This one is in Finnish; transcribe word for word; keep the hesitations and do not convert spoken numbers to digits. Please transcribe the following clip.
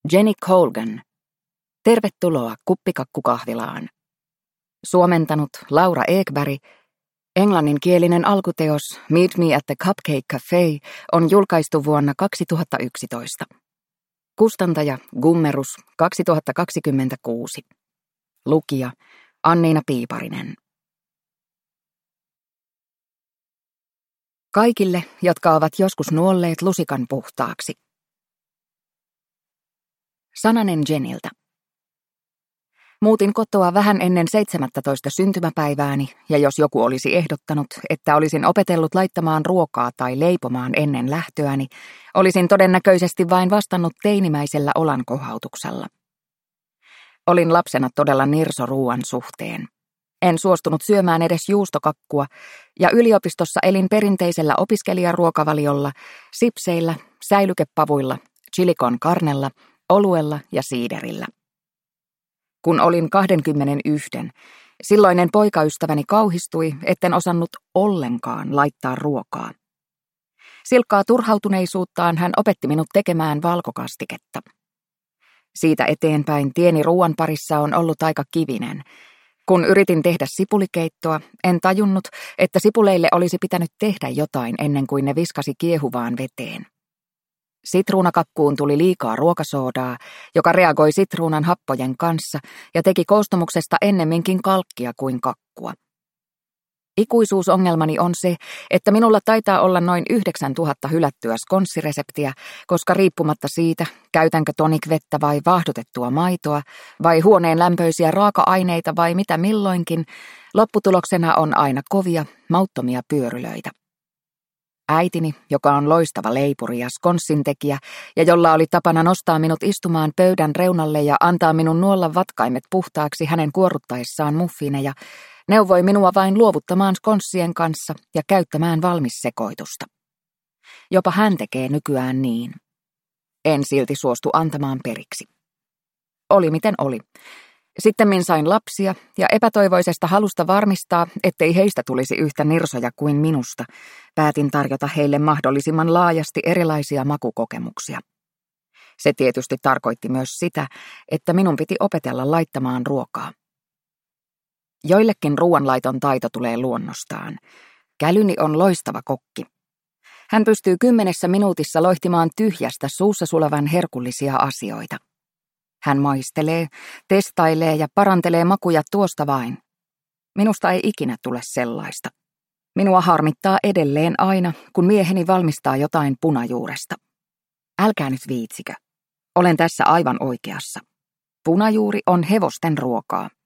Jenny Colgan. Tervetuloa kuppikakkukahvilaan. Suomentanut Laura Ekberg. Englanninkielinen alkuteos Meet Me at the Cupcake Cafe on julkaistu vuonna kaksituhattayksitoista. Kustantaja Gummerus kaksituhattakaksikymmentäkuusi. Lukija Anniina Piiparinen. Kaikille, jotka ovat joskus nuolleet lusikan puhtaaksi. Sananen Jeniltä. Muutin kotoa vähän ennen seitsemättätoista syntymäpäivääni, ja jos joku olisi ehdottanut, että olisin opetellut laittamaan ruokaa tai leipomaan ennen lähtöäni, olisin todennäköisesti vain vastannut teinimäisellä olankohautuksella. Olin lapsena todella nirso ruoan suhteen. En suostunut syömään edes juustokakkua, ja yliopistossa elin perinteisellä opiskelijaruokavaliolla, sipseillä, säilykepavuilla, chilikon karnella, oluella ja siiderillä. Kun olin kaksikymmentäyksi, silloinen poikaystäväni kauhistui, etten osannut ollenkaan laittaa ruokaa. Silkkaa turhautuneisuuttaan hän opetti minut tekemään valkokastiketta. Siitä eteenpäin tieni ruoan parissa on ollut aika kivinen. Kun yritin tehdä sipulikeittoa, en tajunnut, että sipuleille olisi pitänyt tehdä jotain ennen kuin ne viskasi kiehuvaan veteen. Sitruunakakkuun tuli liikaa ruokasoodaa, joka reagoi sitruunan happojen kanssa ja teki koostumuksesta ennemminkin kalkkia kuin kakkua. Ikuisuusongelmani on se, että minulla taitaa olla noin yhdeksäntuhatta hylättyä skonssireseptiä, koska riippumatta siitä, käytänkö tonikvettä vai vaahdotettua maitoa, vai huoneen lämpöisiä raaka-aineita vai mitä milloinkin, lopputuloksena on aina kovia, mauttomia pyörylöitä. Äitini, joka on loistava leipuri ja skonssintekijä, ja jolla oli tapana nostaa minut istumaan pöydän reunalle ja antaa minun nuolla vatkaimet puhtaaksi hänen kuoruttaessaan muffineja, neuvoi minua vain luovuttamaan skonssien kanssa ja käyttämään valmissekoitusta. Jopa hän tekee nykyään niin. En silti suostu antamaan periksi. Oli miten oli. Sittemmin sain lapsia ja epätoivoisesta halusta varmistaa, ettei heistä tulisi yhtä nirsoja kuin minusta, päätin tarjota heille mahdollisimman laajasti erilaisia makukokemuksia. Se tietysti tarkoitti myös sitä, että minun piti opetella laittamaan ruokaa. Joillekin ruoanlaiton taito tulee luonnostaan. Kälyni on loistava kokki. Hän pystyy kymmenessä minuutissa loihtimaan tyhjästä suussa sulavan herkullisia asioita. Hän maistelee, testailee ja parantelee makuja tuosta vain. Minusta ei ikinä tule sellaista. Minua harmittaa edelleen aina, kun mieheni valmistaa jotain punajuuresta. Älkää nyt viitsikö. Olen tässä aivan oikeassa. Punajuuri on hevosten ruokaa.